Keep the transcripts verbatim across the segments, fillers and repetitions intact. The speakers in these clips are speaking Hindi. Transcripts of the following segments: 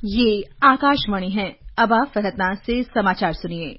ये आकाशवाणी है। अब आप फहरतनाज से समाचार सुनिए।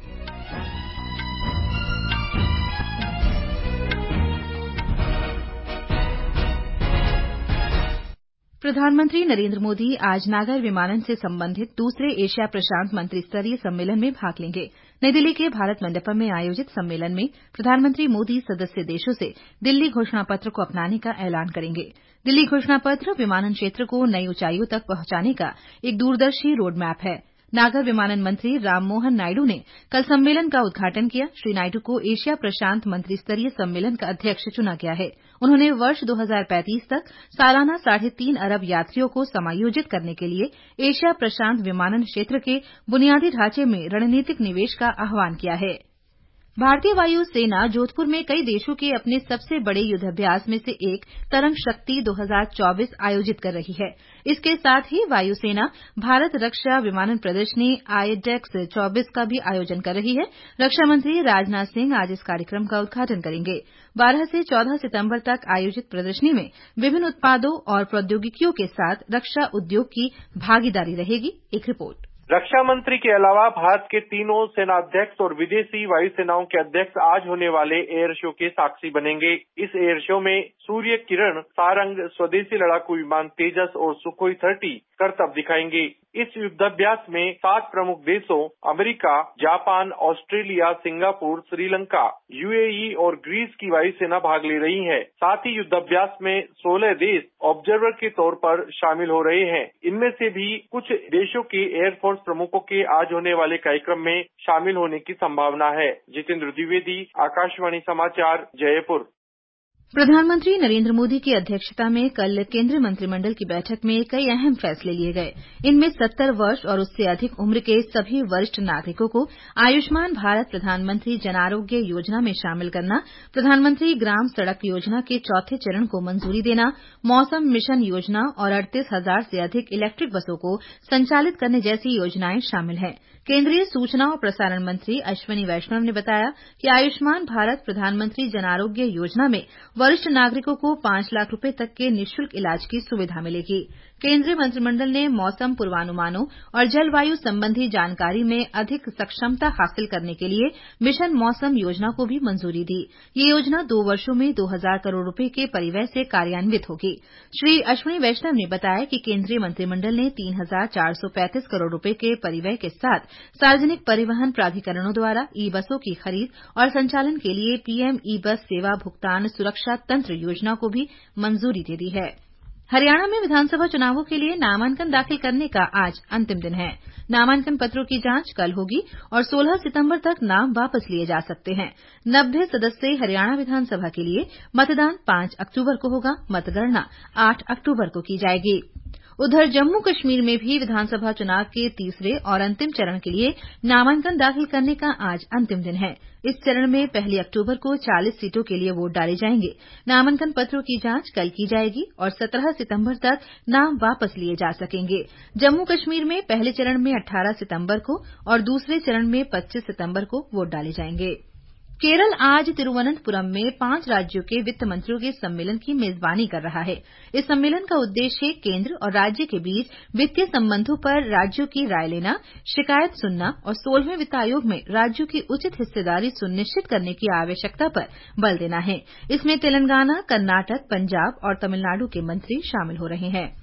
प्रधानमंत्री नरेंद्र मोदी आज नागर विमानन से संबंधित दूसरे एशिया प्रशांत मंत्री स्तरीय सम्मेलन में भाग लेंगे। नई दिल्ली के भारत मंडपम में आयोजित सम्मेलन में प्रधानमंत्री मोदी सदस्य देशों से दिल्ली घोषणा पत्र को अपनाने का ऐलान करेंगे। दिल्ली घोषणा पत्र विमानन क्षेत्र को नई ऊंचाइयों तक पहुंचाने का एक दूरदर्शी रोडमैप है। नागर विमानन मंत्री राममोहन नायडू ने कल सम्मेलन का उद्घाटन किया। श्री नायडू को एशिया प्रशांत मंत्री स्तरीय सम्मेलन का अध्यक्ष चुना गया है। उन्होंने वर्ष दो हज़ार पैंतीस तक सालाना साढ़े तीन अरब यात्रियों को समायोजित करने के लिए एशिया प्रशांत विमानन क्षेत्र के बुनियादी ढांचे में रणनीतिक निवेश का आह्वान किया है। भारतीय वायु सेना जोधपुर में कई देशों के अपने सबसे बड़े युद्धाभ्यास में से एक तरंग शक्ति दो हज़ार चौबीस आयोजित कर रही है। इसके साथ ही वायुसेना भारत रक्षा विमानन प्रदर्शनी आईडेक्स चौबीस का भी आयोजन कर रही है। रक्षा मंत्री राजनाथ सिंह आज इस कार्यक्रम का उद्घाटन करेंगे। बारह से चौदह सितंबर तक आयोजित प्रदर्शनी में विभिन्न उत्पादों और प्रौद्योगिकियों के साथ रक्षा उद्योग की भागीदारी रहेगी। एक रिपोर्ट। रक्षा मंत्री के अलावा भारत के तीनों सेनाध्यक्ष और विदेशी वायुसेनाओं के अध्यक्ष आज होने वाले एयर शो के साक्षी बनेंगे। इस एयर शो में सूर्य किरण, सारंग, स्वदेशी लड़ाकू विमान तेजस और सुखोई तीस करतब दिखाएंगे। इस युद्धाभ्यास में सात प्रमुख देशों America, Japan, Australia, Singapore, Sri Lanka, UAE और ग्रीस की वायुसेना भाग ले रही है। साथ ही युद्धाभ्यास में सोलह देश ऑब्जर्वर के तौर पर शामिल हो रहे हैं। इनमें से भी कुछ देशों के एयरफोर्स प्रमुखों के आज होने वाले कार्यक्रम में शामिल होने की संभावना है। जितेंद्र द्विवेदी, आकाशवाणी समाचार, जयपुर। प्रधानमंत्री नरेंद्र मोदी की अध्यक्षता में कल केंद्रीय मंत्रिमंडल की बैठक में कई अहम फैसले लिए गए। इनमें सत्तर वर्ष और उससे अधिक उम्र के सभी वरिष्ठ नागरिकों को आयुष्मान भारत प्रधानमंत्री जन आरोग्य योजना में शामिल करना, प्रधानमंत्री ग्राम सड़क योजना के चौथे चरण को मंजूरी देना, मौसम मिशन योजना और अड़तीस हजार से अधिक इलेक्ट्रिक बसों को संचालित करने जैसी योजनाएं शामिल हैं। केंद्रीय सूचना और प्रसारण मंत्री अश्विनी वैष्णव ने बताया कि आयुष्मान भारत प्रधानमंत्री जन आरोग्य योजना में वरिष्ठ नागरिकों को पांच लाख रुपए तक के निःशुल्क इलाज की सुविधा मिलेगी। केंद्रीय मंत्रिमंडल ने मौसम पूर्वानुमानों और जलवायु संबंधी जानकारी में अधिक सक्षमता हासिल करने के लिए मिशन मौसम योजना को भी मंजूरी दी। ये योजना दो वर्षों में दो हजार करोड़ रुपए के परिव्यय से कार्यान्वित होगी। श्री अश्विनी वैष्णव ने बताया कि केंद्रीय मंत्रिमंडल ने तीन हजार चार सौ पैंतीस करोड़ रुपए के परिव्यय के साथ सार्वजनिक परिवहन प्राधिकरणों द्वारा ई बसों की खरीद और संचालन के लिए पीएम ई बस सेवा भुगतान सुरक्षा तंत्र योजना को भी मंजूरी दे दी है। हरियाणा में विधानसभा चुनावों के लिए नामांकन दाखिल करने का आज अंतिम दिन है। नामांकन पत्रों की जांच कल होगी और सोलह सितंबर तक नाम वापस लिए जा सकते हैं। नब्बे सदस्यीय हरियाणा विधानसभा के लिए मतदान पांच अक्टूबर को होगा। मतगणना आठ अक्टूबर को की जाएगी। उधर जम्मू कश्मीर में भी विधानसभा चुनाव के तीसरे और अंतिम चरण के लिए नामांकन दाखिल करने का आज अंतिम दिन है। इस चरण में पहली अक्टूबर को चालीस सीटों के लिए वोट डाले जाएंगे। नामांकन पत्रों की जांच कल की जाएगी और सत्रह सितंबर तक नाम वापस लिए जा सकेंगे। जम्मू कश्मीर में पहले चरण में अठारह सितंबर को और दूसरे चरण में पच्चीस सितंबर को वोट डाले जाएंगे। केरल आज तिरुवनंतपुरम में पांच राज्यों के वित्त मंत्रियों के सम्मेलन की मेजबानी कर रहा है। इस सम्मेलन का उद्देश्य केंद्र और राज्य के बीच वित्तीय संबंधों पर राज्यों की राय लेना, शिकायत सुनना और सोलहवें वित्त आयोग में राज्यों की उचित हिस्सेदारी सुनिश्चित करने की आवश्यकता पर बल देना है। इसमें तेलंगाना, कर्नाटक, पंजाब और तमिलनाडु के मंत्री शामिल हो रहे हैं।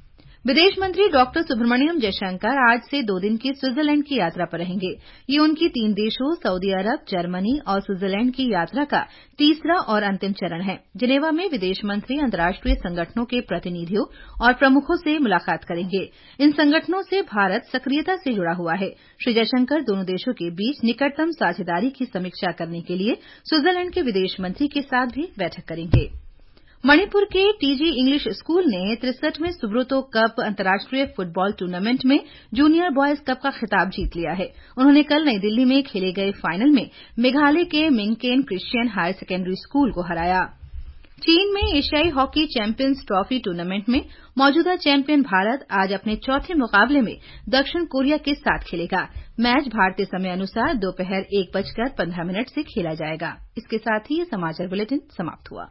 विदेश मंत्री डॉक्टर सुब्रमण्यम जयशंकर आज से दो दिन की स्विट्जरलैंड की यात्रा पर रहेंगे। ये उनकी तीन देशों सऊदी अरब, जर्मनी और स्विट्जरलैंड की यात्रा का तीसरा और अंतिम चरण है। जिनेवा में विदेश मंत्री अंतर्राष्ट्रीय संगठनों के प्रतिनिधियों और प्रमुखों से मुलाकात करेंगे। इन संगठनों से भारत सक्रियता से जुड़ा हुआ है। श्री जयशंकर दोनों देशों के बीच निकटतम साझेदारी की समीक्षा करने के लिए स्विट्जरलैंड के विदेश मंत्री के साथ भी बैठक करेंगे। मणिपुर के टीजी इंग्लिश स्कूल ने तिरसठवें सुब्रोतो कप अंतर्राष्ट्रीय फुटबॉल टूर्नामेंट में जूनियर बॉयज कप का खिताब जीत लिया है। उन्होंने कल नई दिल्ली में खेले गए फाइनल में मेघालय के Mingken Christian higher secondary school को हराया। चीन में एशियाई हॉकी चैंपियंस ट्रॉफी टूर्नामेंट में मौजूदा चैंपियन भारत आज अपने चौथे मुकाबले में दक्षिण कोरिया के साथ खेलेगा। मैच भारतीय समय अनुसार दोपहर एक बजकर पंद्रह मिनट से खेला जाएगा। इसके साथ ही ये समाचार बुलेटिन समाप्त हुआ।